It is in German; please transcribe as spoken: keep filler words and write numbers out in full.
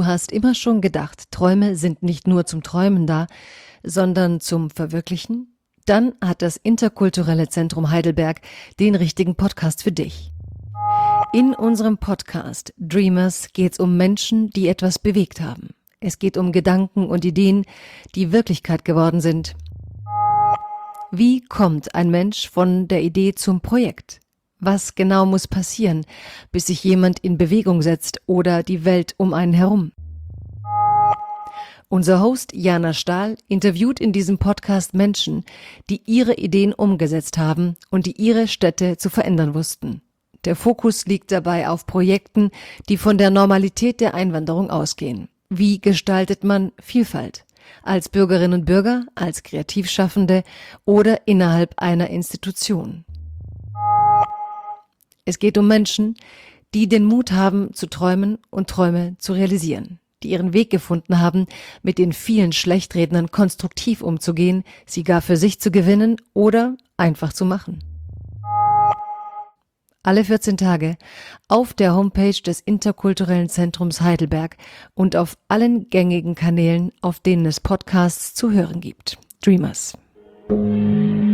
Du hast immer schon gedacht, Träume sind nicht nur zum Träumen da, sondern zum Verwirklichen? Dann hat das Interkulturelle Zentrum Heidelberg den richtigen Podcast für dich. In unserem Podcast Dreamers geht es um Menschen, die etwas bewegt haben. Es geht um Gedanken und Ideen, die Wirklichkeit geworden sind. Wie kommt ein Mensch von der Idee zum Projekt? Was genau muss passieren, bis sich jemand in Bewegung setzt oder die Welt um einen herum? Unser Host Jana Stahl interviewt in diesem Podcast Menschen, die ihre Ideen umgesetzt haben und die ihre Städte zu verändern wussten. Der Fokus liegt dabei auf Projekten, die von der Normalität der Einwanderung ausgehen. Wie gestaltet man Vielfalt? Als Bürgerinnen und Bürger, als Kreativschaffende oder innerhalb einer Institution? Es geht um Menschen, die den Mut haben, zu träumen und Träume zu realisieren, die ihren Weg gefunden haben, mit den vielen Schlechtrednern konstruktiv umzugehen, sie gar für sich zu gewinnen oder einfach zu machen. Alle vierzehn Tage auf der Homepage des Interkulturellen Zentrums Heidelberg und auf allen gängigen Kanälen, auf denen es Podcasts zu hören gibt. Dreamers.